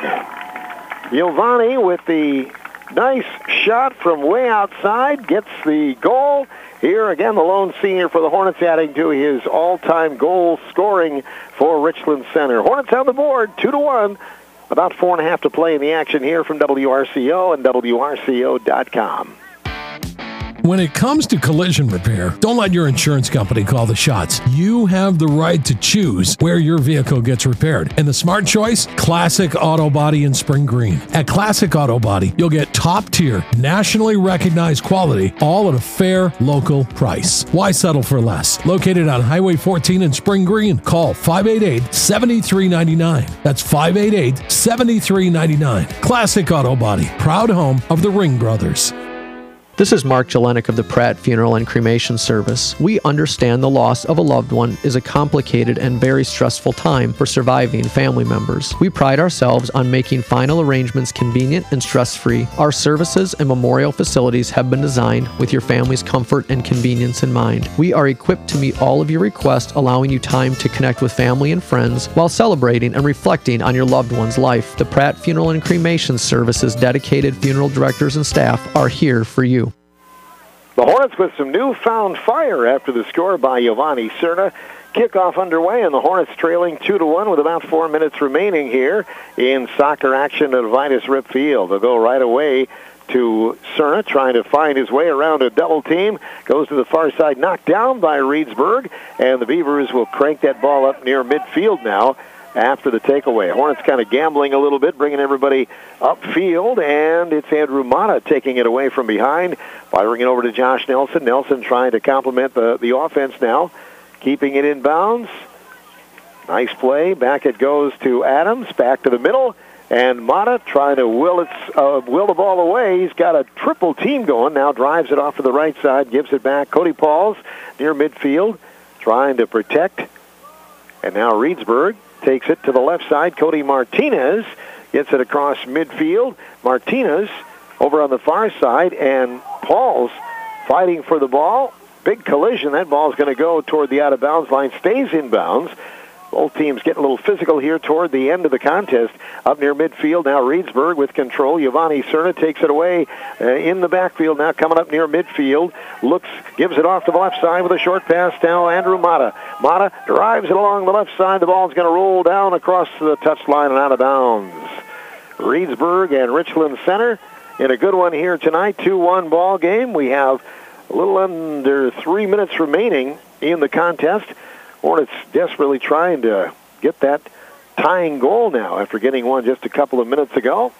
Giovanni with the nice shot from way outside gets the goal. Here again, the lone senior for the Hornets, adding to his all-time goal scoring for Richland Center. Hornets on the board, two to one. About four and a half to play in the action here from W R C O and W R C O dot com. When it comes to collision repair, don't let your insurance company call the shots. You have the right to choose where your vehicle gets repaired. And the smart choice? Classic Auto Body in Spring Green. At Classic Auto Body, you'll get top-tier, nationally recognized quality, all at a fair, local price. Why settle for less? Located on Highway fourteen in Spring Green. Call five eight eight, seven three nine nine. That's five eight eight, seven three nine nine. Classic Auto Body, proud home of the Ring Brothers. This is Mark Jelenik of the Pratt Funeral and Cremation Service. We understand the loss of a loved one is a complicated and very stressful time for surviving family members. We pride ourselves on making final arrangements convenient and stress-free. Our services and memorial facilities have been designed with your family's comfort and convenience in mind. We are equipped to meet all of your requests, allowing you time to connect with family and friends while celebrating and reflecting on your loved one's life. The Pratt Funeral and Cremation Service's dedicated funeral directors and staff are here for you. The Hornets with some newfound fire after the score by Giovanni Cerna. Kickoff underway, and the Hornets trailing two to one with about four minutes remaining here in soccer action at Vitus Rip Field. They'll go right away to Cerna, trying to find his way around a double team. Goes to the far side, knocked down by Reedsburg, and the Beavers will crank that ball up near midfield now after the takeaway. Hornets kind of gambling a little bit, bringing everybody upfield, and it's Andrew Mata taking it away from behind, firing it over to Josh Nelson. Nelson trying to complement the, the offense now, keeping it in bounds. Nice play. Back it goes to Adams, back to the middle, and Mata trying to will, it, uh, will the ball away. He's got a triple team going, now drives it off to the right side, gives it back. Cody Pauls near midfield, trying to protect, and now Reedsburg takes it to the left side. Cody Martinez gets it across midfield. Martinez over on the far side, and Pauls fighting for the ball. Big collision. That ball's going to go toward the out-of-bounds line. Stays in bounds. Both teams getting a little physical here toward the end of the contest. Up near midfield now, Reedsburg with control. Giovanni Cerna takes it away uh, in the backfield now, coming up near midfield. Looks, gives it off to the left side with a short pass now. Andrew Mata. Mata drives it along the left side. The ball's going to roll down across the touchline and out of bounds. Reedsburg and Richland Center in a good one here tonight. two one ball game. We have a little under three minutes remaining in the contest. Hornets desperately trying to get that tying goal now after getting one just a couple of minutes ago.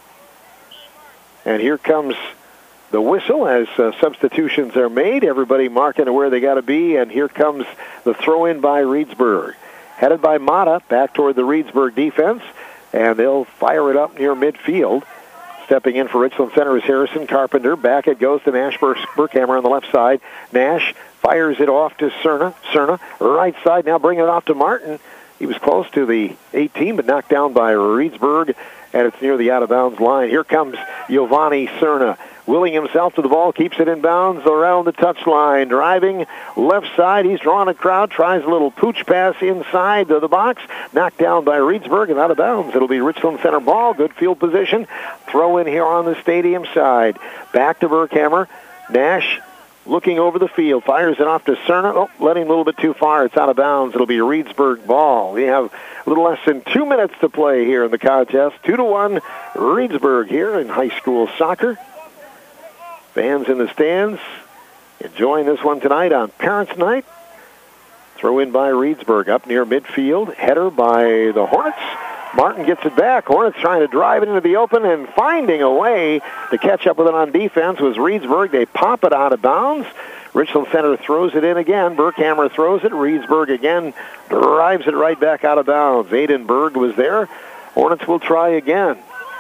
And here comes the whistle as uh, substitutions are made. Everybody marking where they got to be, and here comes the throw-in by Reedsburg. Headed by Mata back toward the Reedsburg defense, and they'll fire it up near midfield. Stepping in for Richland Center is Harrison Carpenter. Back it goes to Nash Bur- Burkhammer on the left side. Nash fires it off to Cerna. Cerna, right side, now bringing it off to Martin. He was close to the eighteen, but knocked down by Reedsburg, and it's near the out-of-bounds line. Here comes Giovanni Cerna, willing himself to the ball, keeps it in bounds around the touchline. Driving left side, he's drawing a crowd, tries a little pooch pass inside of the box, knocked down by Reedsburg and out of bounds. It'll be Richland Center ball, good field position. Throw in here on the stadium side. Back to Burkhammer. Nash looking over the field, fires it off to Cerna. Oh, letting a little bit too far. It's out of bounds. It'll be a Reedsburg ball. We have a little less than two minutes to play here in the contest. Two to one, Reedsburg here in high school soccer. Fans in the stands enjoying this one tonight on Parents' Night. Throw in by Reedsburg up near midfield. Header by the Hornets. Martin gets it back. Hornets trying to drive it into the open and finding a way to catch up with it on defense was Reedsburg. They pop it out of bounds. Richland Center throws it in again. Burkhammer throws it. Reedsburg again drives it right back out of bounds. Aiden Berg was there. Hornets will try again.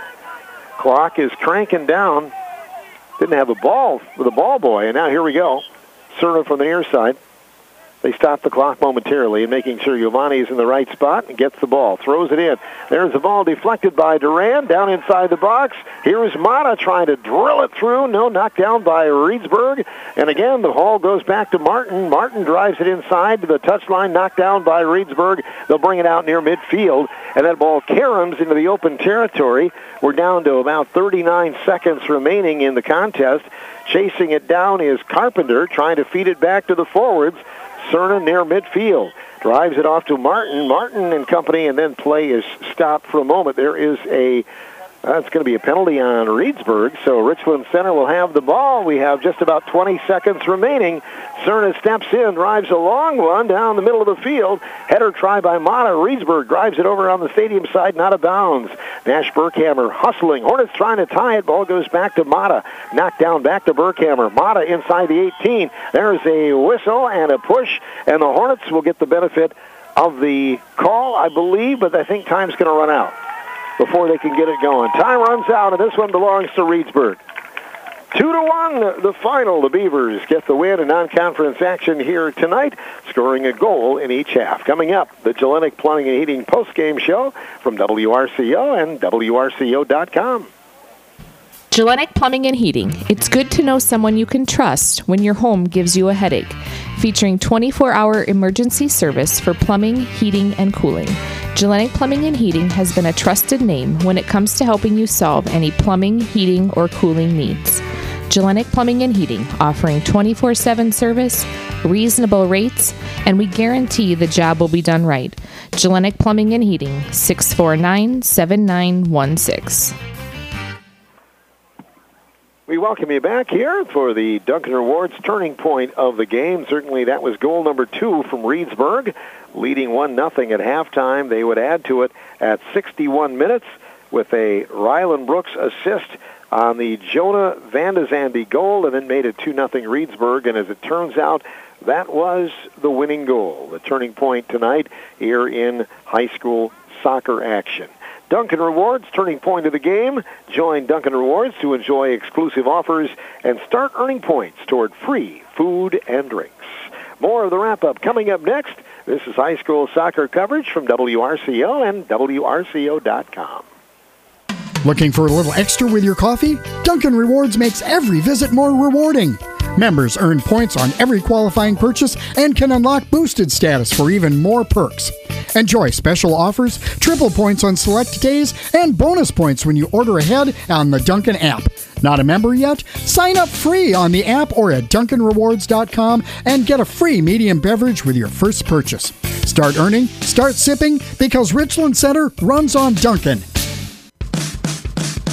Clock is cranking down. Didn't have a ball with a ball boy, and now here we go. Cerna from the near side. They stop the clock momentarily and making sure Giovanni is in the right spot and gets the ball. Throws it in. There's the ball deflected by Duran down inside the box. Here is Mata trying to drill it through. No, knocked down by Reedsburg. And again, the ball goes back to Martin. Martin drives it inside to the touchline, knocked down by Reedsburg. They'll bring it out near midfield. And that ball caroms into the open territory. We're down to about thirty-nine seconds remaining in the contest. Chasing it down is Carpenter, trying to feed it back to the forwards. Cerna near midfield. Drives it off to Martin. Martin and company, and then play is stopped for a moment. There is a, that's going to be a penalty on Reedsburg, so Richland Center will have the ball. We have just about twenty seconds remaining. Cerna steps in, drives a long one down the middle of the field. Header try by Mata. Reedsburg drives it over on the stadium side, not out of bounds. Nash Burkhammer hustling. Hornets trying to tie it. Ball goes back to Mata. Knocked down back to Burkhammer. Mata inside the eighteen. There's a whistle and a push, and the Hornets will get the benefit of the call, I believe, but I think time's going to run out before they can get it going. Time runs out, and this one belongs to Reedsburg. Two to one, the final. The Beavers get the win in non-conference action here tonight, scoring a goal in each half. Coming up, the Gellenic Plumbing and Heating postgame show from W R C O and W R C O dot com. Gellenic Plumbing and Heating. It's good to know someone you can trust when your home gives you a headache. Featuring twenty-four hour emergency service for plumbing, heating, and cooling. Gellenic Plumbing and Heating has been a trusted name when it comes to helping you solve any plumbing, heating, or cooling needs. Gellenic Plumbing and Heating, offering twenty-four seven service, reasonable rates, and we guarantee the job will be done right. Gellenic Plumbing and Heating, six four nine, seven nine one six. We welcome you back here for the Duncan Rewards turning point of the game. Certainly that was goal number two from Reedsburg, leading one nothing at halftime. They would add to it at sixty-one minutes with a Rylan Brooks assist on the Jonah Van de Zande goal, and then made it two nothing Reedsburg. And as it turns out, that was the winning goal, the turning point tonight here in high school soccer action. Duncan Rewards, turning point of the game. Join Duncan Rewards to enjoy exclusive offers and start earning points toward free food and drinks. More of the wrap-up coming up next. This is high school soccer coverage from W R C O and W R C O dot com. Looking for a little extra with your coffee? Duncan Rewards makes every visit more rewarding. Members earn points on every qualifying purchase and can unlock boosted status for even more perks. Enjoy special offers, triple points on select days, and bonus points when you order ahead on the Duncan app. Not a member yet? Sign up free on the app or at Duncan Rewards dot com and get a free medium beverage with your first purchase. Start earning, start sipping, because Richland Center runs on Duncan.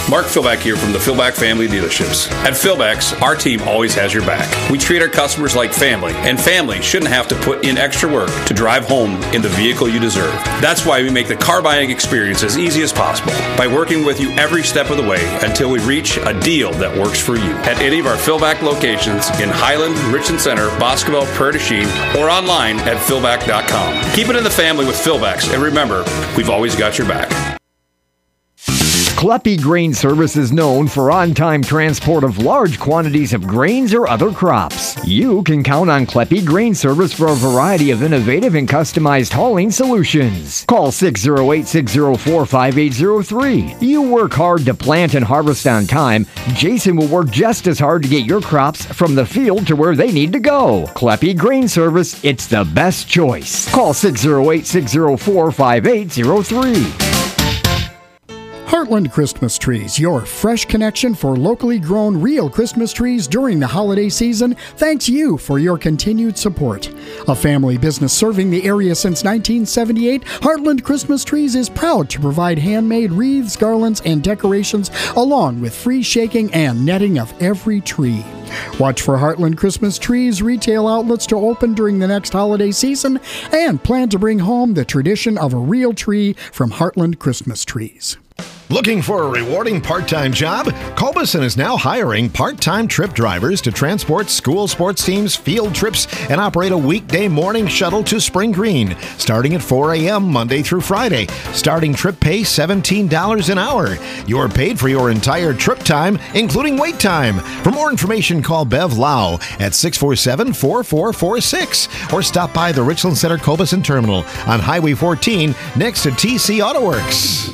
Mark Philback here from the Philback Family Dealerships. At Philback's, our team always has your back. We treat our customers like family, and family shouldn't have to put in extra work to drive home in the vehicle you deserve. That's why we make the car buying experience as easy as possible by working with you every step of the way until we reach a deal that works for you. At any of our Philback locations in Highland, Richland Center, Boscobel, Prairie du Chien, or online at philback dot com. Keep it in the family with Philbacks, and remember, we've always got your back. Kleppe Grain Service is known for on-time transport of large quantities of grains or other crops. You can count on Kleppe Grain Service for a variety of innovative and customized hauling solutions. Call six oh eight, six oh four, five eight oh three. You work hard to plant and harvest on time. Jason will work just as hard to get your crops from the field to where they need to go. Kleppe Grain Service, it's the best choice. Call six oh eight, six oh four, five eight oh three. Heartland Christmas Trees, your fresh connection for locally grown real Christmas trees during the holiday season, thanks you for your continued support. A family business serving the area since nineteen seventy-eight, Heartland Christmas Trees is proud to provide handmade wreaths, garlands, and decorations, along with free shaking and netting of every tree. Watch for Heartland Christmas Trees retail outlets to open during the next holiday season, and plan to bring home the tradition of a real tree from Heartland Christmas Trees. Looking for a rewarding part-time job? Culberson is now hiring part-time trip drivers to transport school sports teams, field trips, and operate a weekday morning shuttle to Spring Green, starting at four a.m. Monday through Friday. Starting trip pay seventeen dollars an hour. You're paid for your entire trip time, including wait time. For more information, call Bev Lau at six four seven, four four four six or stop by the Richland Center Culberson Terminal on Highway fourteen next to T C Auto Works.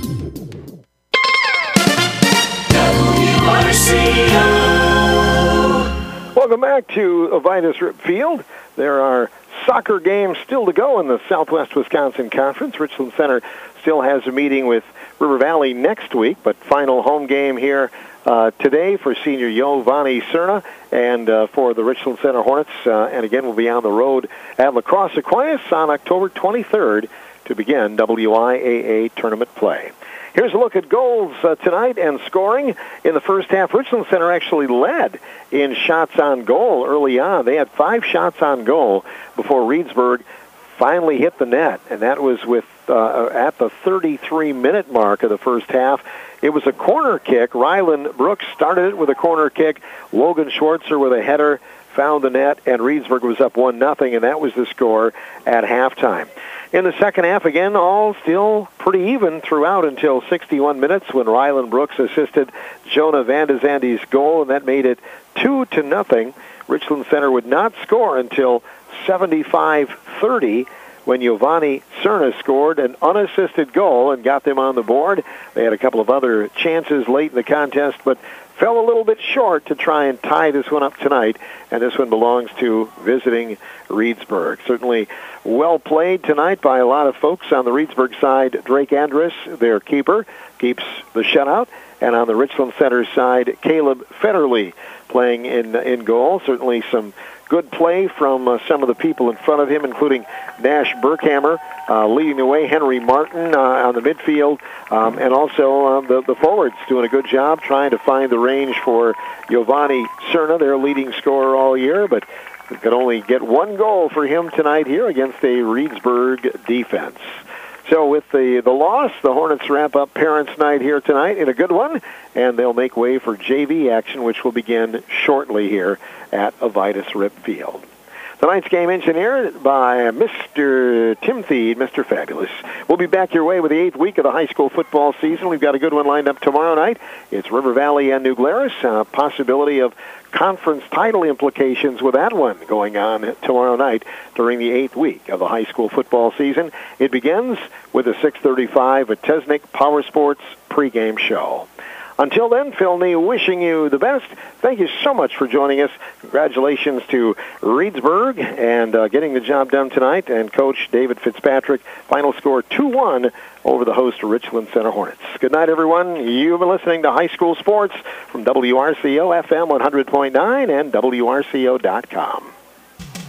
Welcome back to Ovidas Rip Field. There are soccer games still to go in the Southwest Wisconsin Conference. Richland Center still has a meeting with River Valley next week, but final home game here uh, today for senior Giovanni Cerna and uh, for the Richland Center Hornets. Uh, and again, we'll be on the road at La Crosse Aquinas on October twenty-third to begin W I A A tournament play. Here's a look at goals uh, tonight and scoring. In the first half, Richland Center actually led in shots on goal early on. They had five shots on goal before Reedsburg finally hit the net, and that was with uh, at the thirty-three minute mark of the first half. It was a corner kick. Ryland Brooks started it with a corner kick. Logan Schwartzer with a header found the net, and Reedsburg was up one nothing, and that was the score at halftime. In the second half, again, all still pretty even throughout until sixty-one minutes when Ryland Brooks assisted Jonah Van de Zande's goal, and that made it two to nothing. Richland Center would not score until seventy-five thirty when Giovanni Cerna scored an unassisted goal and got them on the board. They had a couple of other chances late in the contest, but fell a little bit short to try and tie this one up tonight, and this one belongs to visiting Reedsburg. Certainly well played tonight by a lot of folks. On the Reedsburg side, Drake Andrus, their keeper, keeps the shutout, and on the Richland Center side, Caleb Federley playing in in goal. Certainly some good play from uh, some of the people in front of him, including Nash Burkhammer uh, leading the way, Henry Martin uh, on the midfield, um, and also uh, the, the forwards doing a good job trying to find the range for Giovanni Cerna, their leading scorer all year, but could only get one goal for him tonight here against a Reedsburg defense. So with the, the loss, the Hornets wrap up Parents' Night here tonight in a good one, and they'll make way for J V action, which will begin shortly here at Ovidas Rip Field. Tonight's game engineered by Mister Tim Thied, Mister Fabulous. We'll be back your way with the eighth week of the high school football season. We've got a good one lined up tomorrow night. It's River Valley and New Glarus, a possibility of conference title implications with that one going on tomorrow night during the eighth week of the high school football season. It begins with a six thirty-five at Tesnick Power Sports pregame show. Until then, Phil Nee wishing you the best. Thank you so much for joining us. Congratulations to Reedsburg and uh, getting the job done tonight, and Coach David Fitzpatrick. Final score two one over the host Richland Center Hornets. Good night, everyone. You've been listening to High School Sports from W R C O F M one hundred point nine and W R C O dot com.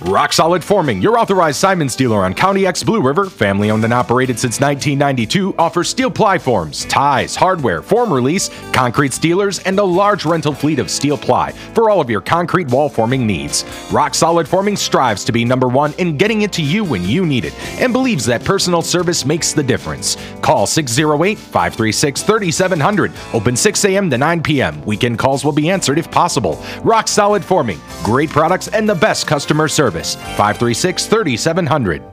Rock Solid Forming, your authorized Simons dealer on County X Blue River, family owned and operated since nineteen ninety-two, offers steel ply forms, ties, hardware, form release, concrete steelers, and a large rental fleet of steel ply for all of your concrete wall forming needs. Rock Solid Forming strives to be number one in getting it to you when you need it and believes that personal service makes the difference. Call six oh eight, five three six, three seven zero zero. Open six a.m. to nine p.m. Weekend calls will be answered if possible. Rock Solid Forming, great products and the best customer service. five three six, three seven zero zero.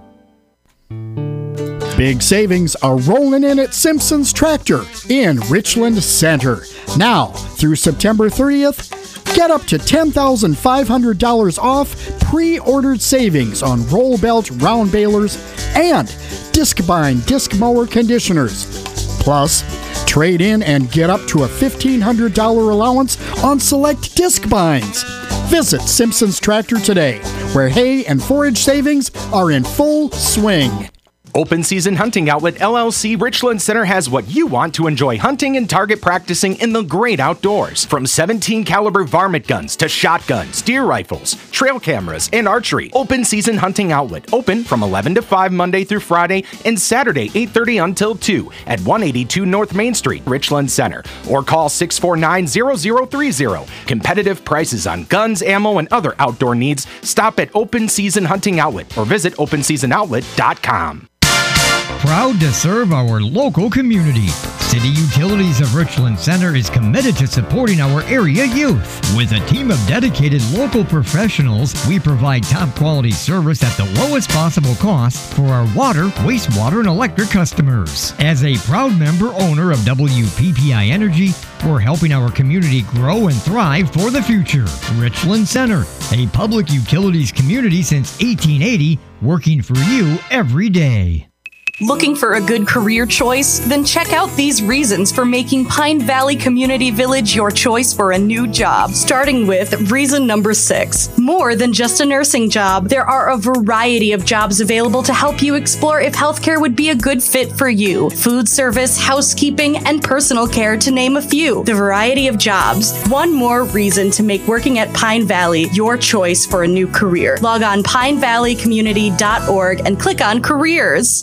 Big savings are rolling in at Simpson's Tractor in Richland Center. Now, through September thirtieth, get up to ten thousand five hundred dollars off pre-ordered savings on roll belt round balers and Discbine disc mower conditioners. Plus, trade in and get up to a fifteen hundred dollars allowance on select Discbines. Visit Simpson's Tractor today, where hay and forage savings are in full swing. Open Season Hunting Outlet L L C Richland Center has what you want to enjoy hunting and target practicing in the great outdoors. From seventeen caliber varmint guns to shotguns, deer rifles, trail cameras, and archery. Open Season Hunting Outlet, open from eleven to five Monday through Friday and Saturday eight thirty until two at one eighty-two North Main Street, Richland Center. Or call six four nine, zero zero three zero. Competitive prices on guns, ammo, and other outdoor needs. Stop at Open Season Hunting Outlet or visit open season outlet dot com. Proud to serve our local community. City Utilities of Richland Center is committed to supporting our area youth. With a team of dedicated local professionals, we provide top quality service at the lowest possible cost for our water, wastewater, and electric customers. As a proud member owner of W P P I Energy, we're helping our community grow and thrive for the future. Richland Center, a public utilities community since eighteen eighty, working for you every day. Looking for a good career choice? Then check out these reasons for making Pine Valley Community Village your choice for a new job. Starting with reason number six. More than just a nursing job, there are a variety of jobs available to help you explore if healthcare would be a good fit for you. Food service, housekeeping, and personal care, to name a few. The variety of jobs. One more reason to make working at Pine Valley your choice for a new career. Log on pine valley community dot org and click on careers.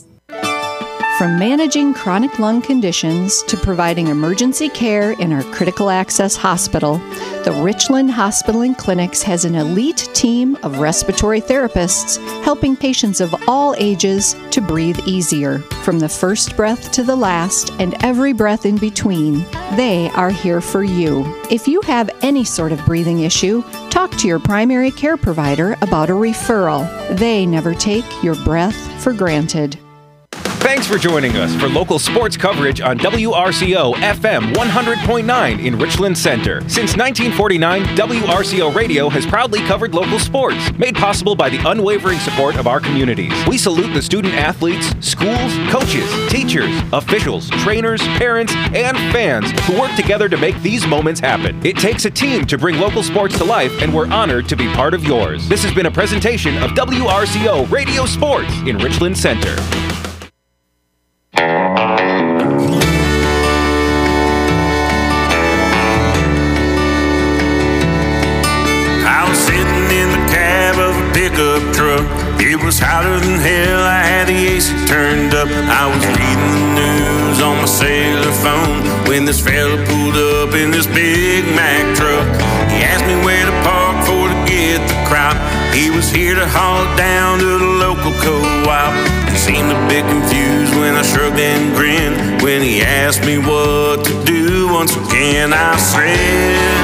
From managing chronic lung conditions to providing emergency care in our critical access hospital, the Richland Hospital and Clinics has an elite team of respiratory therapists helping patients of all ages to breathe easier. From the first breath to the last and every breath in between, they are here for you. If you have any sort of breathing issue, talk to your primary care provider about a referral. They never take your breath for granted. Thanks for joining us for local sports coverage on W R C O F M one hundred point nine in Richland Center. Since nineteen forty-nine, W R C O Radio has proudly covered local sports, made possible by the unwavering support of our communities. We salute the student athletes, schools, coaches, teachers, officials, trainers, parents, and fans who work together to make these moments happen. It takes a team to bring local sports to life, and we're honored to be part of yours. This has been a presentation of W R C O Radio Sports in Richland Center. I was sitting in the cab of a pickup truck. It was hotter than hell, I had the A C turned up. I was reading the news on my cellular phone when this fella pulled up in this Big Mac truck. He asked me where to park for to get the crop. He was here to haul it down to the local co-op. He seemed a bit confused when I shrugged and grinned. When he asked me what to do, once again I said,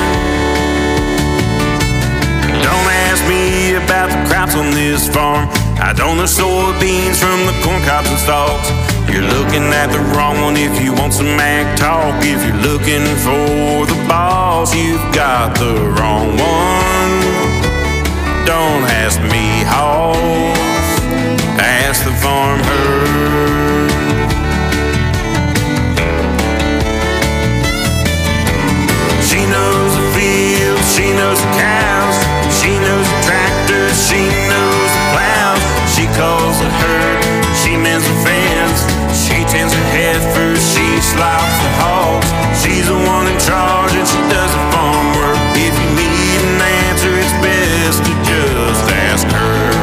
don't ask me about the crops on this farm. I don't know soybeans from the corn cobs and stalks. You're looking at the wrong one if you want some ag talk. If you're looking for the boss, you've got the wrong one. Don't ask me, hoss, ask the farm herd. She knows the fields, she knows the cows, she knows the tractors, she knows the plows. She calls the herd, she mends the fence, she tends her heifers, she slops the hogs. She's the one in charge and she does the farm work. If you need an answer, it's best to just ask her.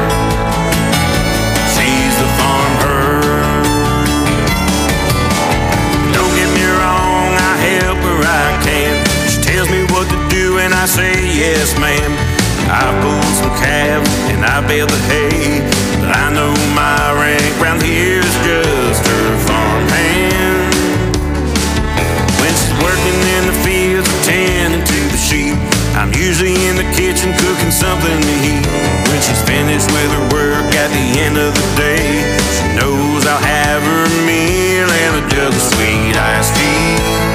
I say yes, ma'am. I pulled some calves and I baled the hay, but I know my rank round here is just her farmhand. When she's working in the fields attending to the sheep, I'm usually in the kitchen cooking something to eat. When she's finished with her work at the end of the day, she knows I'll have her meal and a jug of sweet iced tea.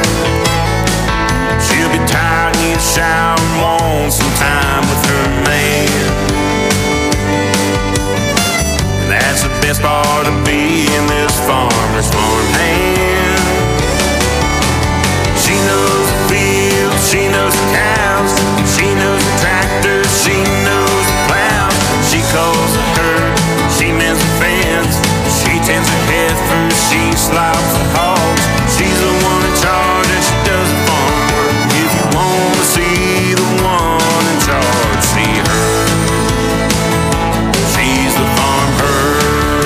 She'll be tired, need a shower, and want some time with her man. And that's the best part of being this farmer's farmhand. She knows the fields, she knows the cows, she knows the tractors, she knows the plows. She calls the herd, she mends the fence, she tends her heifers, she slaughters the hogs. She's the one in charge and she does the farm work. If you want to see the one in charge, see her. She's the farm herd.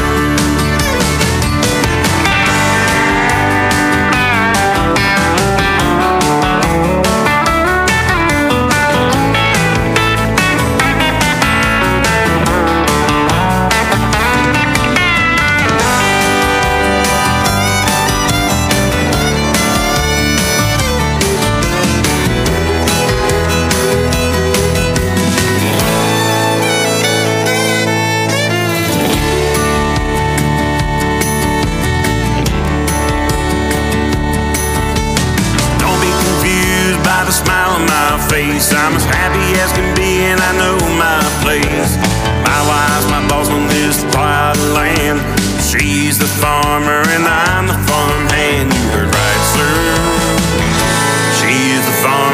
I'm as happy as can be and I know my place. My wife's my boss on this plot of land. She's the farmer and I'm the farmhand. You heard right, sir. She's the farm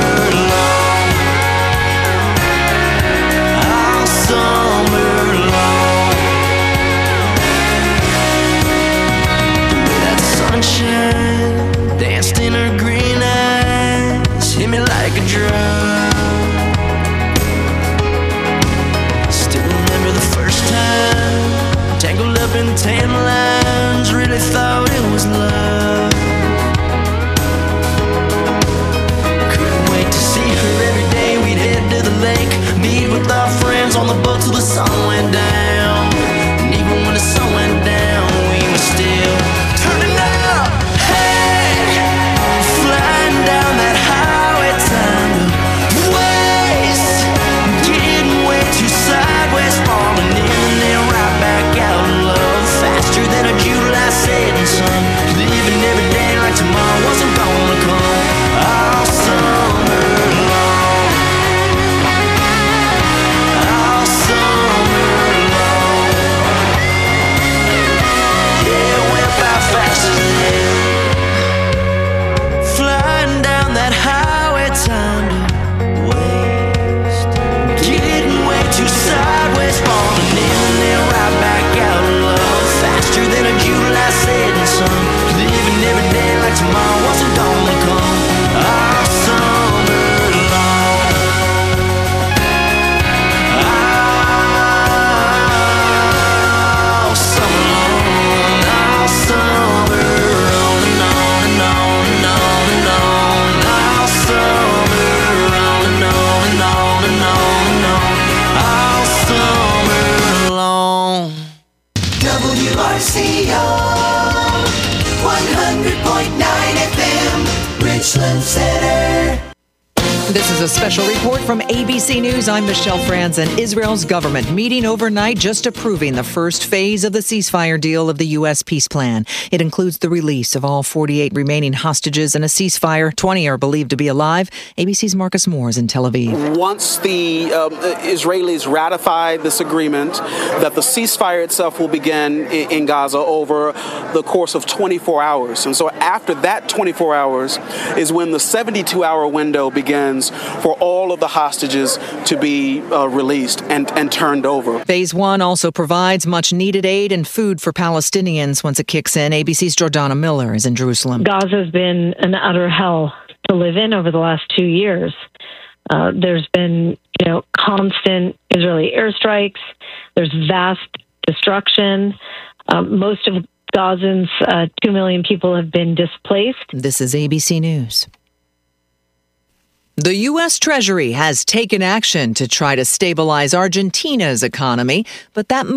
summer long. is a special report from A B C News. I'm Michelle Franzen. Israel's government meeting overnight, just approving the first phase of the ceasefire deal of the U S peace plan. It includes the release of all forty-eight remaining hostages and a ceasefire. twenty are believed to be alive. A B C's Marcus Moore is in Tel Aviv. Once the um, Israelis ratify this agreement, that the ceasefire itself will begin in, in Gaza over the course of twenty-four hours. And so after that twenty-four hours is when the seventy-two hour window begins for all of the hostages to be uh, released and, and turned over. Phase one also provides much needed aid and food for Palestinians once it kicks in. A B C's Jordana Miller is in Jerusalem. Gaza has been an utter hell to live in over the last two years. Uh, there's been, you know, constant Israeli airstrikes. There's vast destruction. Um, most of Gazans, uh, two million people have been displaced. This is A B C News. The U S. Treasury has taken action to try to stabilize Argentina's economy, but that